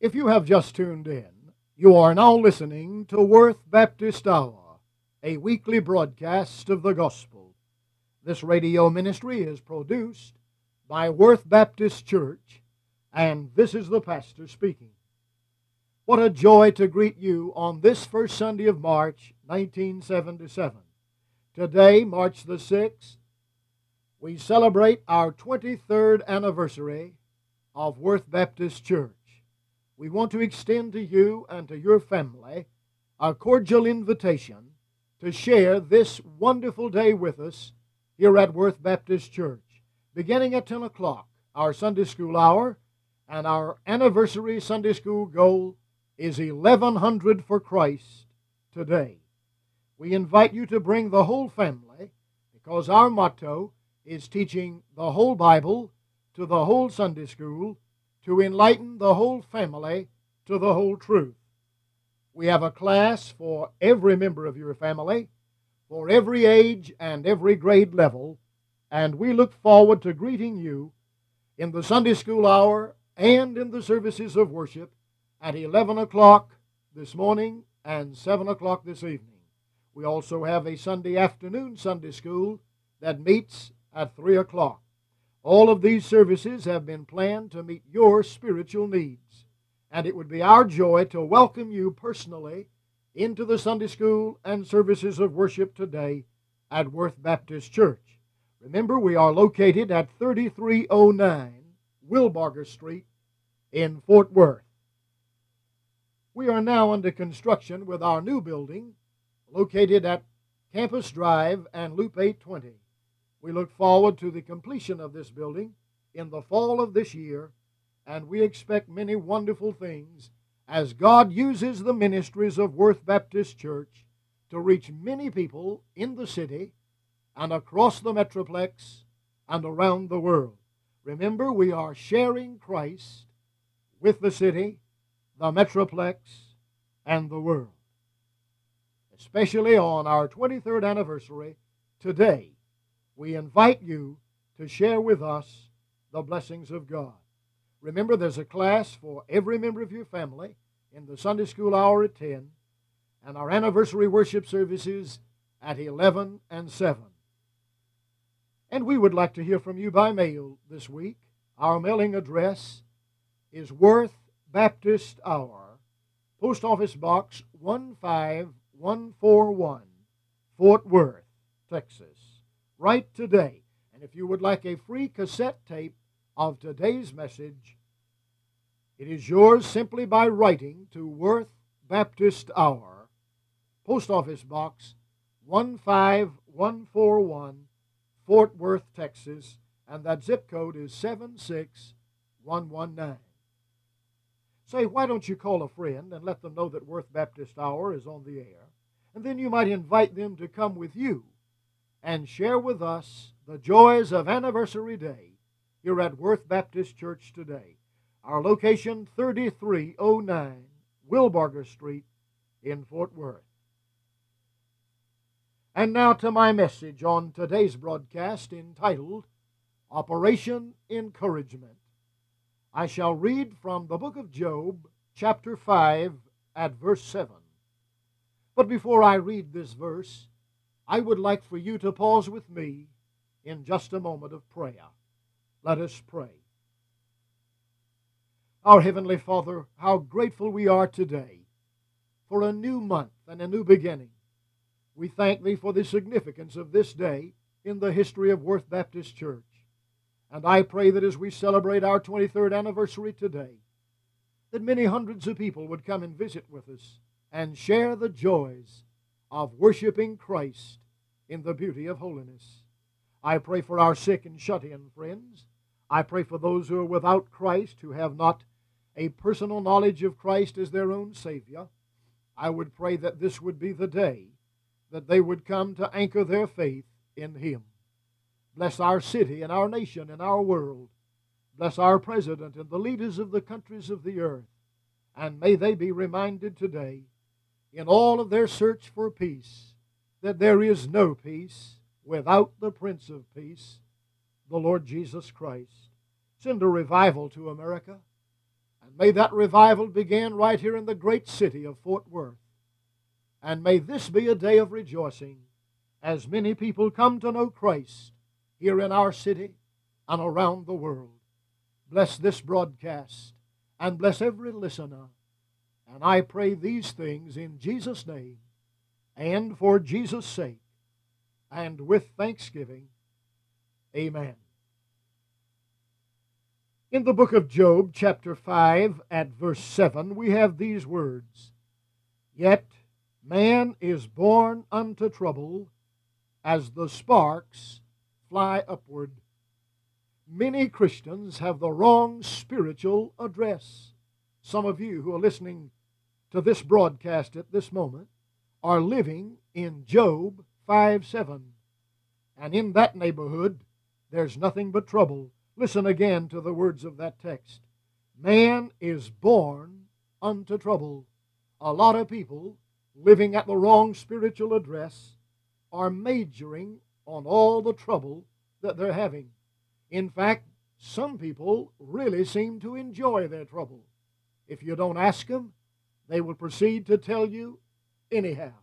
If you have just tuned in, you are now listening to Worth Baptist Hour, a weekly broadcast of the gospel. This radio ministry is produced by Worth Baptist Church, and this is the pastor speaking. What a joy to greet you on this first Sunday of March, 1977. Today, March the 6th, we celebrate our 23rd anniversary of Worth Baptist Church. We want to extend to you and to your family a cordial invitation to share this wonderful day with us here at Worth Baptist Church. Beginning at 10 o'clock, our Sunday school hour, and our anniversary Sunday school goal is 1,100 for Christ today. We invite you to bring the whole family because our motto is teaching the whole Bible to the whole Sunday school to enlighten the whole family to the whole truth. We have a class for every member of your family, for every age and every grade level, and we look forward to greeting you in the Sunday school hour and in the services of worship at 11 o'clock this morning and 7 o'clock this evening. We also have a Sunday afternoon Sunday school that meets at 3 o'clock. All of these services have been planned to meet your spiritual needs, and it would be our joy to welcome you personally into the Sunday school and services of worship today at Worth Baptist Church. Remember, we are located at 3309 Wilbarger Street in Fort Worth. We are now under construction with our new building located at Campus Drive and Loop 820. We look forward to the completion of this building in the fall of this year, and we expect many wonderful things as God uses the ministries of Worth Baptist Church to reach many people in the city and across the Metroplex and around the world. Remember, we are sharing Christ with the city, the Metroplex, and the world. Especially on our 23rd anniversary today, we invite you to share with us the blessings of God. Remember, there's a class for every member of your family in the Sunday school hour at 10, and our anniversary worship services at 11 and 7. And we would like to hear from you by mail this week. Our mailing address is Worth Baptist Hour, Post Office Box 15141, Fort Worth, Texas. Write today. And if you would like a free cassette tape of today's message, it is yours simply by writing to Worth Baptist Hour, Post Office Box 15141, Fort Worth, Texas, and that zip code is 76119. Say, why don't you call a friend and let them know that Worth Baptist Hour is on the air, and then you might invite them to come with you and share with us the joys of Anniversary Day here at Worth Baptist Church today. Our location, 3309 Wilbarger Street in Fort Worth. And now to my message on today's broadcast entitled Operation Encouragement. I shall read from the book of Job, chapter 5, at verse 7. But before I read this verse, I would like for you to pause with me in just a moment of prayer. Let us pray. Our Heavenly Father, how grateful we are today for a new month and a new beginning. We thank Thee for the significance of this day in the history of Worth Baptist Church. And I pray that as we celebrate our 23rd anniversary today, that many hundreds of people would come and visit with us and share the joys of worshiping Christ in the beauty of holiness. I pray for our sick and shut-in friends. I pray for those who are without Christ, who have not a personal knowledge of Christ as their own Savior. I would pray that this would be the day that they would come to anchor their faith in Him. Bless our city and our nation and our world. Bless our president and the leaders of the countries of the earth. And may they be reminded today, in all of their search for peace, that there is no peace without the Prince of Peace, the Lord Jesus Christ. Send a revival to America, and May that revival begin right here in the great city of Fort Worth. And may this be a day of rejoicing as many people come to know Christ here in our city and around the world. Bless this broadcast and bless every listener. And I pray these things in Jesus' name and for Jesus' sake and with thanksgiving. Amen. In the book of Job, chapter 5, at verse 7, we have these words, "Yet man is born unto trouble, as the sparks fly upward." Many Christians have the wrong spiritual address. Some of you who are listening to this broadcast at this moment are living in Job 5:7. And in that neighborhood, there's nothing but trouble. Listen again to the words of that text. Man is born unto trouble. A lot of people living at the wrong spiritual address are majoring on all the trouble that they're having. In fact, some people really seem to enjoy their trouble. If you don't ask them, they will proceed to tell you anyhow.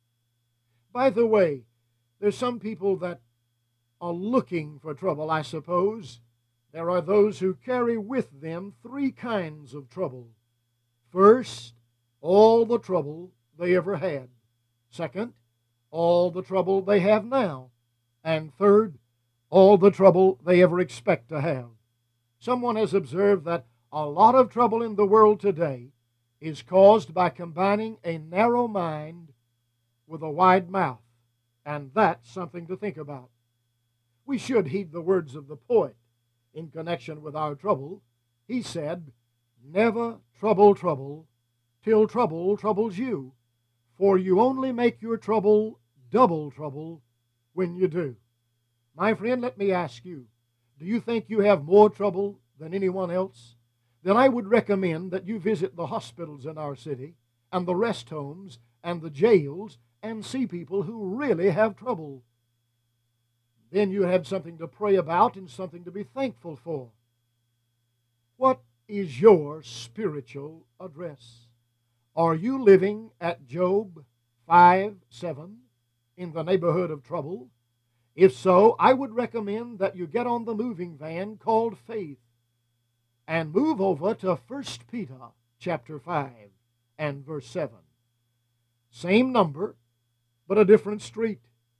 By the way, there's some people that are looking for trouble, I suppose. There are those who carry with them three kinds of trouble. First, all the trouble they ever had. Second, all the trouble they have now. And third, all the trouble they ever expect to have. Someone has observed that a lot of trouble in the world today is caused by combining a narrow mind with a wide mouth. And that's something to think about. We should heed the words of the poet in connection with our trouble. He said, "Never trouble trouble till trouble troubles you, for you only make your trouble double trouble when you do." My friend, let me ask you, do you think you have more trouble than anyone else? Then I would recommend that you visit the hospitals in our city and the rest homes and the jails and see people who really have trouble. Then you have something to pray about and something to be thankful for. What is your spiritual address? Are you living at Job 5:7 in the neighborhood of trouble? If so, I would recommend that you get on the moving van called faith and move over to 1 Peter chapter 5 and verse 7. Same number, but a different street.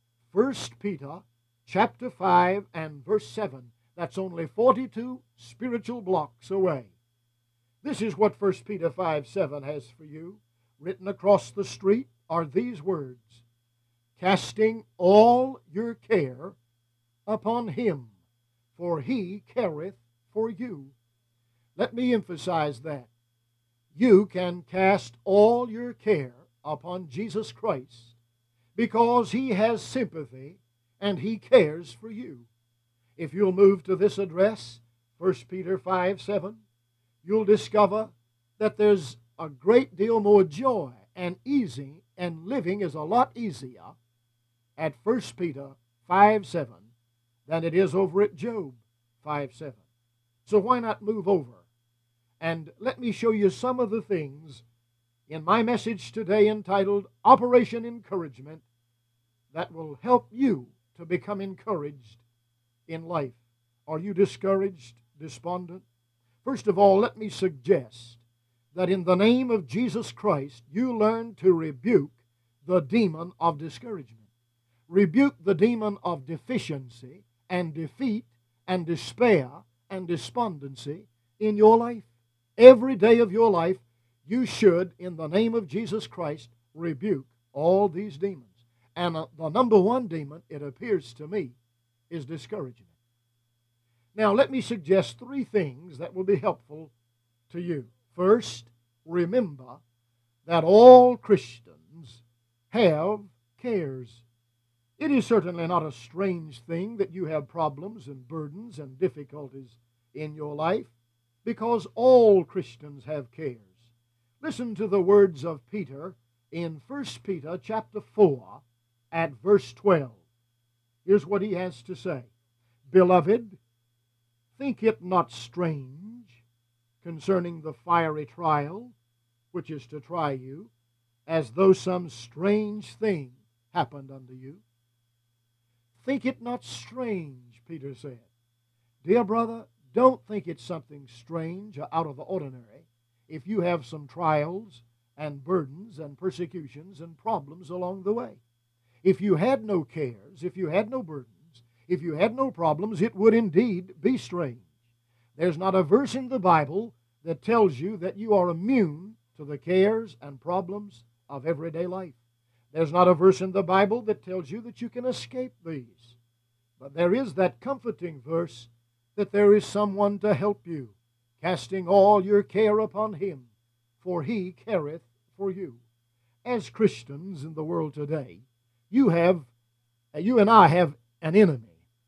1 Peter chapter 5 and verse 7. That's only 42 spiritual blocks away. This is what 1 Peter 5:7 has for you. Written across the street are these words, "Casting all your care upon him, for he careth for you." Let me emphasize that. You can cast all your care upon Jesus Christ because he has sympathy and he cares for you. If you'll move to this address, 1 Peter 5:7, you'll discover that there's a great deal more joy and easy, and living is a lot easier at 1 Peter 5:7 than it is over at Job 5:7. So why not move over? And let me show you some of the things in my message today entitled Operation Encouragement that will help you to become encouraged in life. Are you discouraged, despondent? First of all, let me suggest that in the name of Jesus Christ, you learn to rebuke the demon of discouragement. Rebuke the demon of deficiency and defeat and despair and despondency in your life. Every day of your life, you should, in the name of Jesus Christ, rebuke all these demons. And the number one demon, it appears to me, is discouragement. Now, let me suggest three things that will be helpful to you. First, remember that all Christians have cares. It is certainly not a strange thing that you have problems and burdens and difficulties in your life, because all Christians have cares. Listen to the words of Peter in 1 Peter chapter 4 at verse 12. Here's what he has to say. "Beloved, think it not strange concerning the fiery trial, which is to try you, as though some strange thing happened unto you. Think it not strange, Peter said. Dear brother, don't think it's something strange or out of the ordinary if you have some trials and burdens and persecutions and problems along the way. If you had no cares, if you had no burdens, if you had no problems, it would indeed be strange. There's not a verse in the Bible that tells you that you are immune to the cares and problems of everyday life. There's not a verse in the Bible that tells you that you can escape these. But there is that comforting verse that there is someone to help you, casting all your care upon Him, for He careth for you. As Christians in the world today, you and I have an enemy.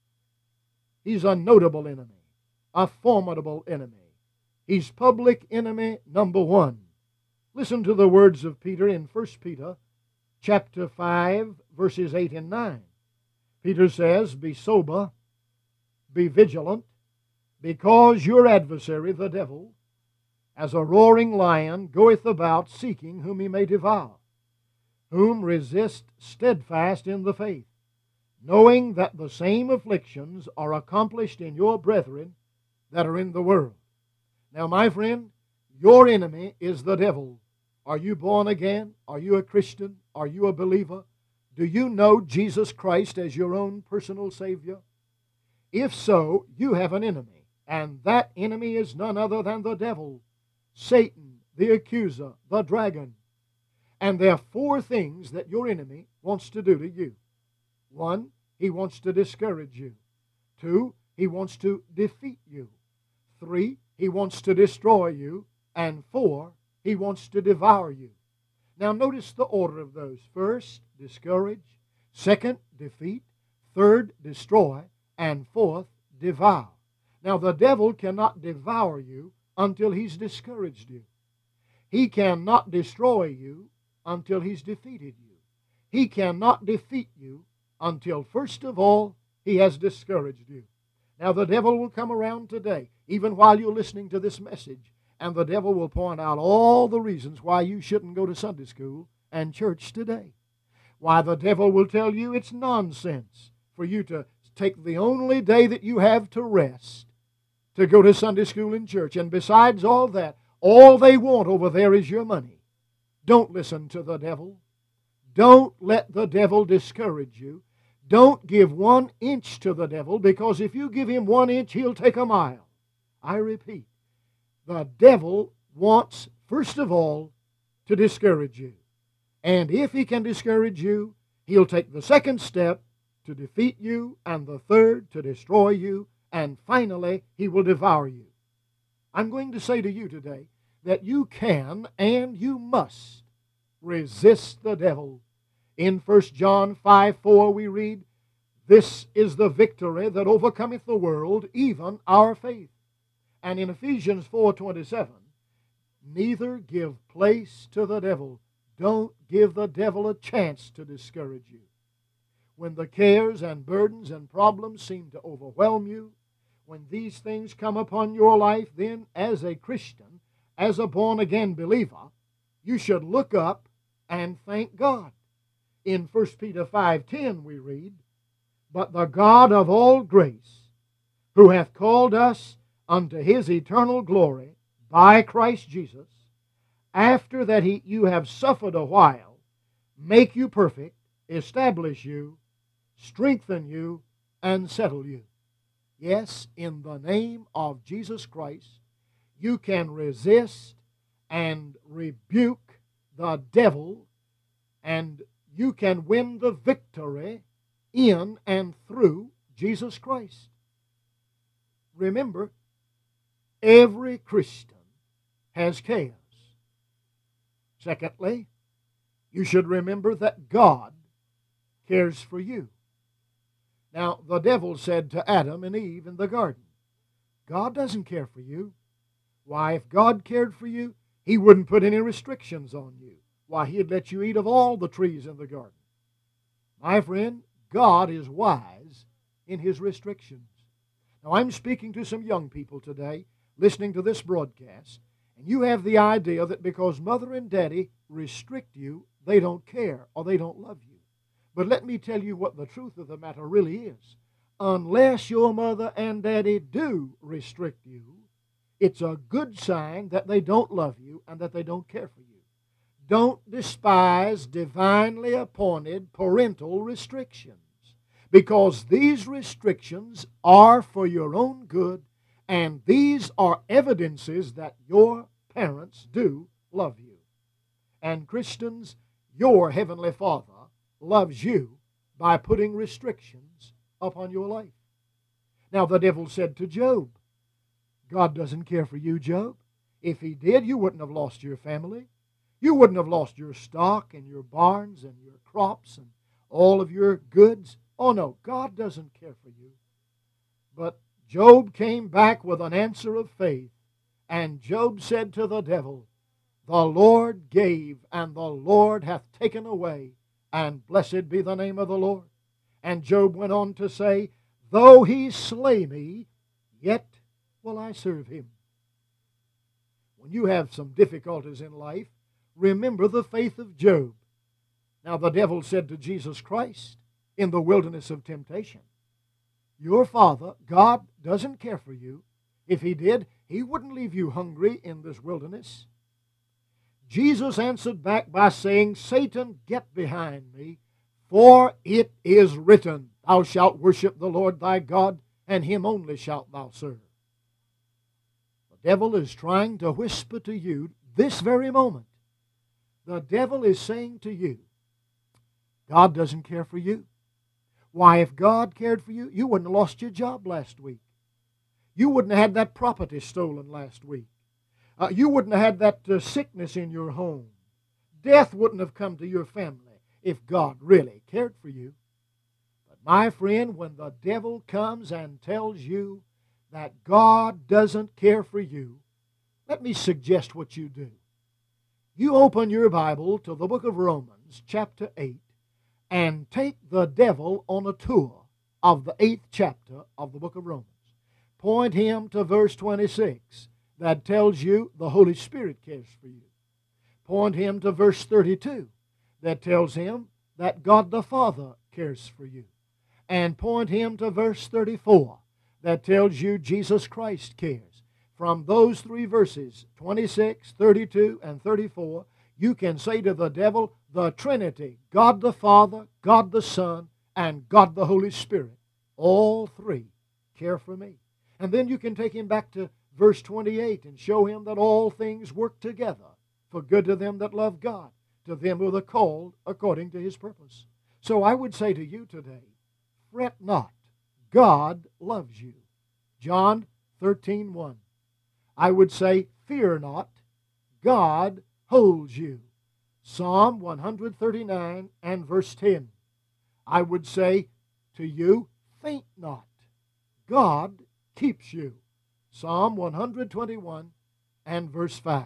He's a notable enemy, a formidable enemy. He's public enemy number one. Listen to the words of Peter in 1 Peter chapter 5, verses 8 and 9. Peter says, "Be sober, be vigilant, because your adversary, the devil, as a roaring lion, goeth about seeking whom he may devour, whom resist steadfast in the faith, knowing that the same afflictions are accomplished in your brethren that are in the world." Now, my friend, your enemy is the devil. Are you born again? Are you a Christian? Are you a believer? Do you know Jesus Christ as your own personal Savior? If so, you have an enemy, and that enemy is none other than the devil, Satan, the accuser, the dragon. And there are four things that your enemy wants to do to you. One, he wants to discourage you. Two, he wants to defeat you. Three, he wants to destroy you. And four, he wants to devour you. Now notice the order of those. First, discourage. Second, defeat. Third, destroy. And fourth, devour. Now the devil cannot devour you until he's discouraged you. He cannot destroy you until he's defeated you. He cannot defeat you until, first of all, he has discouraged you. Now the devil will come around today, even while you're listening to this message, and the devil will point out all the reasons why you shouldn't go to Sunday school and church today. Why the devil will tell you it's nonsense for you to take the only day that you have to rest to go to Sunday school and church. And besides all that, all they want over there is your money. Don't listen to the devil. Don't let the devil discourage you. Don't give 1 inch to the devil, because if you give him 1 inch, he'll take a mile. I repeat, the devil wants, first of all, to discourage you. And if he can discourage you, he'll take the second step to defeat you, and the third to destroy you, and finally, he will devour you. I'm going to say to you today that you can and you must resist the devil. In 1 John 5:4 we read, "This is the victory that overcometh the world, even our faith." And in Ephesians 4:27, "Neither give place to the devil." Don't give the devil a chance to discourage you. When the cares and burdens and problems seem to overwhelm you, when these things come upon your life, then as a Christian, as a born-again believer, you should look up and thank God. In 1 Peter 5:10 we read, "But the God of all grace, who hath called us unto His eternal glory by Christ Jesus, after that you have suffered a while, make you perfect, establish you, strengthen you, and settle you." Yes, in the name of Jesus Christ, you can resist and rebuke the devil, and you can win the victory in and through Jesus Christ. Remember, every Christian has cares. Secondly, you should remember that God cares for you. Now, the devil said to Adam and Eve in the garden, "God doesn't care for you." Why, if God cared for you, He wouldn't put any restrictions on you. Why, He'd let you eat of all the trees in the garden. My friend, God is wise in His restrictions. Now, I'm speaking to some young people today. listening to this broadcast, and you have the idea that because Mother and Daddy restrict you, they don't care or they don't love you. But let me tell you what the truth of the matter really is. Unless your mother and daddy do restrict you, it's a good sign that they don't love you and that they don't care for you. Don't despise divinely appointed parental restrictions, because these restrictions are for your own good, and these are evidences that your parents do love you. And Christians, your Heavenly Father loves you by putting restrictions upon your life. Now, the devil said to Job, God doesn't care for you, Job. If He did, you wouldn't have lost your family. You wouldn't have lost your stock and your barns and your crops and all of your goods. Oh no, God doesn't care for you. But Job came back with an answer of faith, and Job said to the devil, the Lord gave, and the Lord hath taken away, and blessed be the name of the Lord. And Job went on to say, though He slay me, yet will I serve Him. When you have some difficulties in life, remember the faith of Job. Now the devil said to Jesus Christ in the wilderness of temptation, your Father, God, doesn't care for you. If He did, He wouldn't leave you hungry in this wilderness. Jesus answered back by saying, Satan, get behind me, for it is written, thou shalt worship the Lord thy God, and Him only shalt thou serve. The devil is trying to whisper to you this very moment. The devil is saying to you, God doesn't care for you. Why, if God cared for you, you wouldn't have lost your job last week. You wouldn't have had that property stolen last week. You wouldn't have had that sickness in your home. Death wouldn't have come to your family if God really cared for you. But my friend, when the devil comes and tells you that God doesn't care for you, let me suggest what you do. You open your Bible to the book of Romans, chapter 8, and take the devil on a tour of the 8th chapter of the book of Romans. Point him to verse 26. That tells you the Holy Spirit cares for you. Point him to verse 32. That tells him that God the Father cares for you. And point him to verse 34. That tells you Jesus Christ cares. From those three verses, 26, 32, and 34, you can say to the devil, the Trinity, God the Father, God the Son, and God the Holy Spirit, all three care for me. And then you can take him back to verse 28 and show him that all things work together for good to them that love God, to them who are called according to His purpose. So I would say to you today, fret not, God loves you. John 13:1. I would say, fear not, God holds you. Psalm 139 and verse 10. I would say to you, faint not, God keeps you. Psalm 121 and verse 5.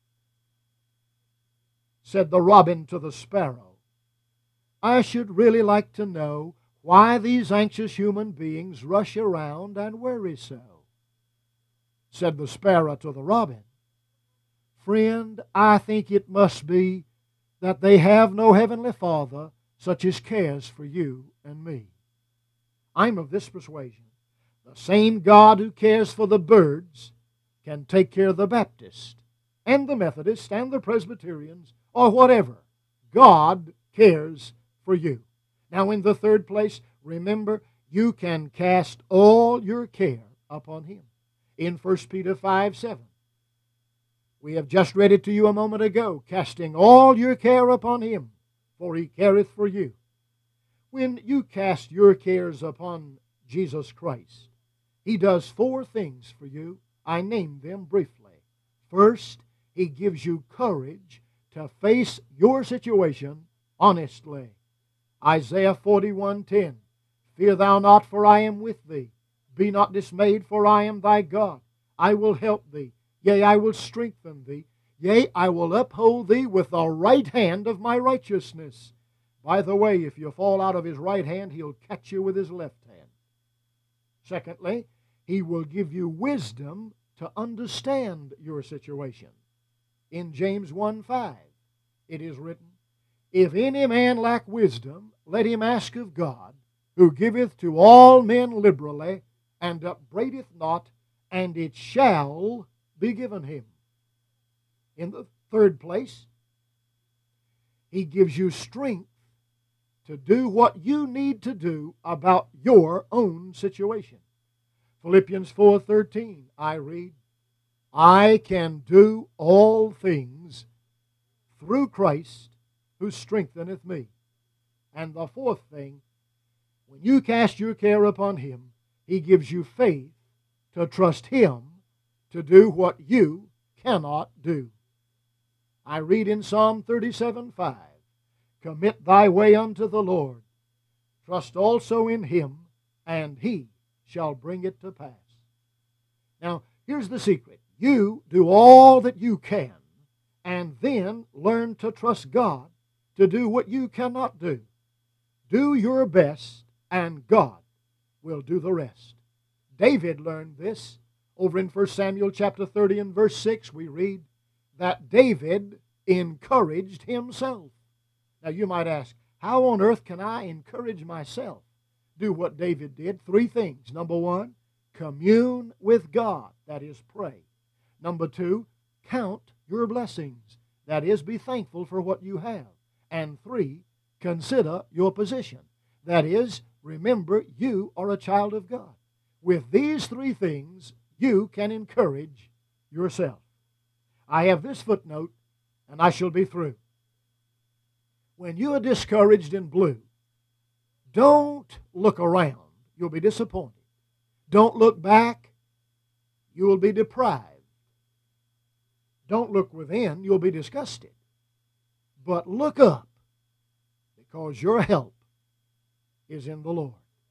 Said the robin to the sparrow, I should really like to know why these anxious human beings rush around and worry so. Said the sparrow to the robin, friend, I think it must be that they have no heavenly Father such as cares for you and me. I'm of this persuasion. The same God who cares for the birds can take care of the Baptist and the Methodist and the Presbyterians or whatever. God cares for you. Now in the third place, remember, you can cast all your care upon Him. In 1 Peter 5:7, we have just read it to you a moment ago, casting all your care upon Him, for He careth for you. When you cast your cares upon Jesus Christ, He does 4 things for you. I named them briefly. First, He gives you courage to face your situation honestly. Isaiah 41:10, fear thou not, for I am with thee. Be not dismayed, for I am thy God. I will help thee. Yea, I will strengthen thee. Yea, I will uphold thee with the right hand of my righteousness. By the way, if you fall out of His right hand, He'll catch you with His left hand. Secondly, He will give you wisdom to understand your situation. In James 1:5, it is written, "If any man lack wisdom, let him ask of God, who giveth to all men liberally, and upbraideth not, and it shall be given him." In the third place, He gives you strength to do what you need to do about your own situation. Philippians 4:13, I read, "I can do all things through Christ who strengtheneth me." And the fourth thing, when you cast your care upon Him, He gives you faith to trust Him to do what you cannot do. I read in Psalm 37:5, "Commit thy way unto the Lord. Trust also in Him, and He shall bring it to pass." Now, here's the secret. You do all that you can, and then learn to trust God to do what you cannot do. Do your best, and God will do the rest. David learned this. Over in 1 Samuel chapter 30 and verse 6, we read that David encouraged himself. Now you might ask, how on earth can I encourage myself? Do what David did. 3 things. Number 1, commune with God. That is, pray. Number 2, count your blessings. That is, be thankful for what you have. And 3, consider your position. That is, remember you are a child of God. With these 3 things, you can encourage yourself. I have this footnote, and I shall be through. When you are discouraged and blue, don't look around. You'll be disappointed. Don't look back. You will be deprived. Don't look within. You'll be disgusted. But look up, because your help is in the Lord.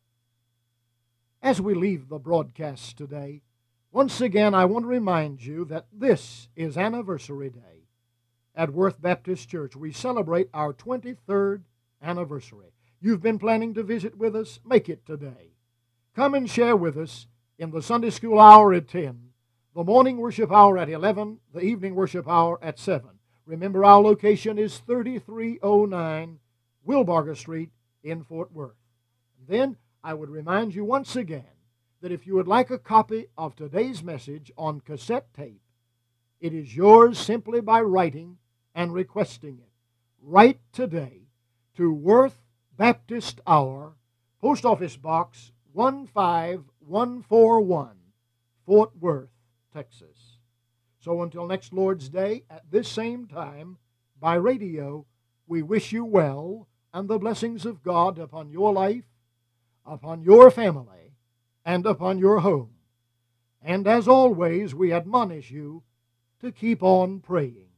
As we leave the broadcast today, once again I want to remind you that this is Anniversary Day at Worth Baptist Church. We celebrate our 23rd anniversary. You've been planning to visit with us? Make it today. Come and share with us in the Sunday school hour at 10, the morning worship hour at 11, the evening worship hour at 7. Remember, our location is 3309 Wilbarger Street in Fort Worth. And then I would remind you once again that if you would like a copy of today's message on cassette tape, it is yours simply by writing and requesting it. Write today to Worth Baptist Hour, Post Office Box 15141, Fort Worth, Texas. So until next Lord's Day, at this same time, by radio, we wish you well and the blessings of God upon your life, upon your family, and upon your home. And as always, we admonish you to keep on praying.